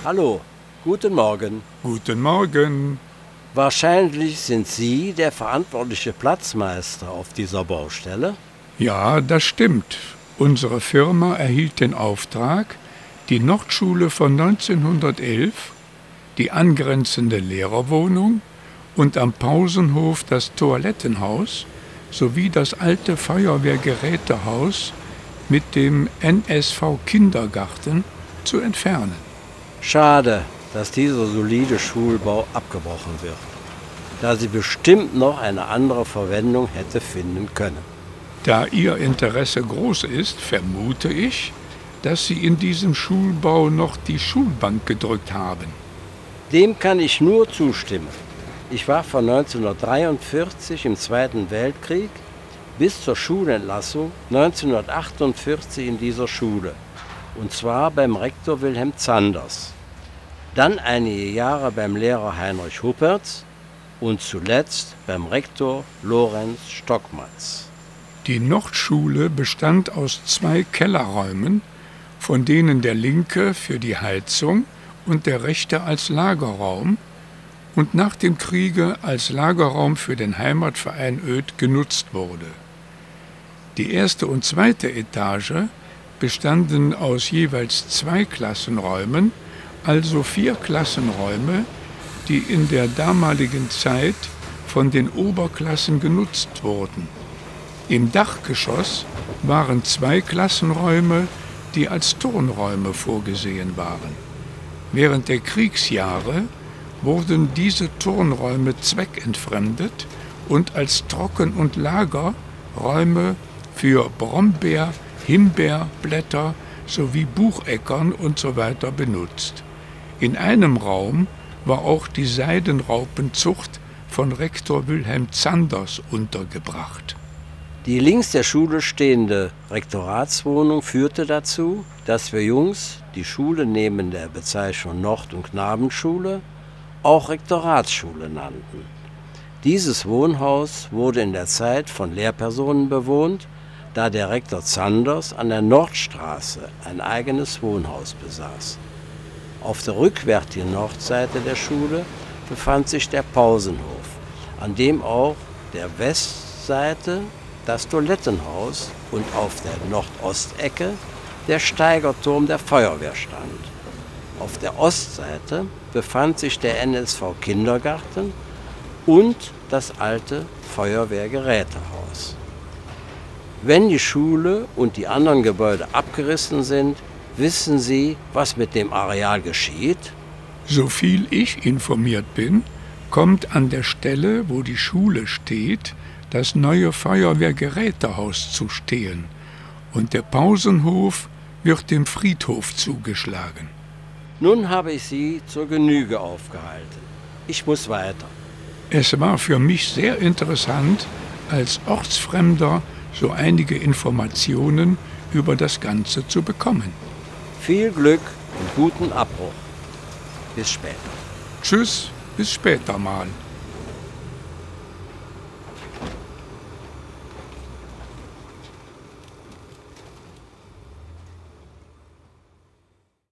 Hallo, guten Morgen. Guten Morgen. Wahrscheinlich sind Sie der verantwortliche Platzmeister auf dieser Baustelle? Ja, das stimmt. Unsere Firma erhielt den Auftrag, die Nordschule von 1911, die angrenzende Lehrerwohnung und am Pausenhof das Toilettenhaus sowie das alte Feuerwehrgerätehaus mit dem NSV Kindergarten zu entfernen. Schade, dass dieser solide Schulbau abgebrochen wird, da sie bestimmt noch eine andere Verwendung hätte finden können. Da Ihr Interesse groß ist, vermute ich, dass Sie in diesem Schulbau noch die Schulbank gedrückt haben. Dem kann ich nur zustimmen. Ich war von 1943 im Zweiten Weltkrieg bis zur Schulentlassung 1948 in dieser Schule, und zwar beim Rektor Wilhelm Zanders. Dann einige Jahre beim Lehrer Heinrich Huppertz und zuletzt beim Rektor Lorenz Stockmatz. Die Nordschule bestand aus 2 Kellerräumen, von denen der linke für die Heizung und der rechte als Lagerraum und nach dem Kriege als Lagerraum für den Heimatverein Oedt genutzt wurde. Die erste und zweite Etage bestanden aus jeweils 2 Klassenräumen, also 4 Klassenräume, die in der damaligen Zeit von den Oberklassen genutzt wurden. Im Dachgeschoss waren 2 Klassenräume, die als Turnräume vorgesehen waren. Während der Kriegsjahre wurden diese Turnräume zweckentfremdet und als Trocken- und Lagerräume für Brombeer-, Himbeerblätter sowie Bucheckern usw. benutzt. In einem Raum war auch die Seidenraupenzucht von Rektor Wilhelm Zanders untergebracht. Die links der Schule stehende Rektoratswohnung führte dazu, dass wir Jungs die Schule neben der Bezeichnung Nord- und Knabenschule auch Rektoratsschule nannten. Dieses Wohnhaus wurde in der Zeit von Lehrpersonen bewohnt, da der Rektor Zanders an der Nordstraße ein eigenes Wohnhaus besaß. Auf der rückwärtigen Nordseite der Schule befand sich der Pausenhof, an dem auch der Westseite das Toilettenhaus und auf der Nordostecke der Steigerturm der Feuerwehr stand. Auf der Ostseite befand sich der NSV Kindergarten und das alte Feuerwehrgerätehaus. Wenn die Schule und die anderen Gebäude abgerissen sind, wissen Sie, was mit dem Areal geschieht? Soviel ich informiert bin, kommt an der Stelle, wo die Schule steht, das neue Feuerwehrgerätehaus zu stehen und der Pausenhof wird dem Friedhof zugeschlagen. Nun habe ich Sie zur Genüge aufgehalten. Ich muss weiter. Es war für mich sehr interessant, als Ortsfremder so einige Informationen über das Ganze zu bekommen. Viel Glück und guten Abbruch. Bis später. Tschüss, bis später mal.